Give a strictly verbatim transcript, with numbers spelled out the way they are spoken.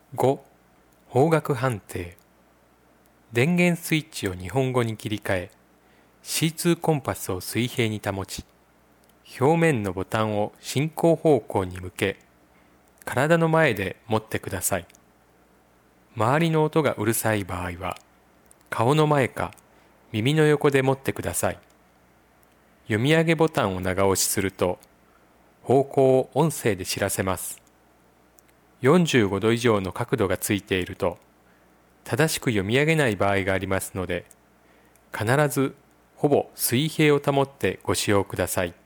ご. 方角判定。電源スイッチを日本語に切り替え、シーツー コンパスを水平に保ち、表面のボタンを進行方向に向け、体の前で持ってください。周りの音がうるさい場合は、顔の前か耳の横で持ってください。読み上げボタンを長押しすると、方向を音声で知らせます。よんじゅうごど以上の角度がついていると、正しく読み上げない場合がありますので、必ずほぼ水平を保ってご使用ください。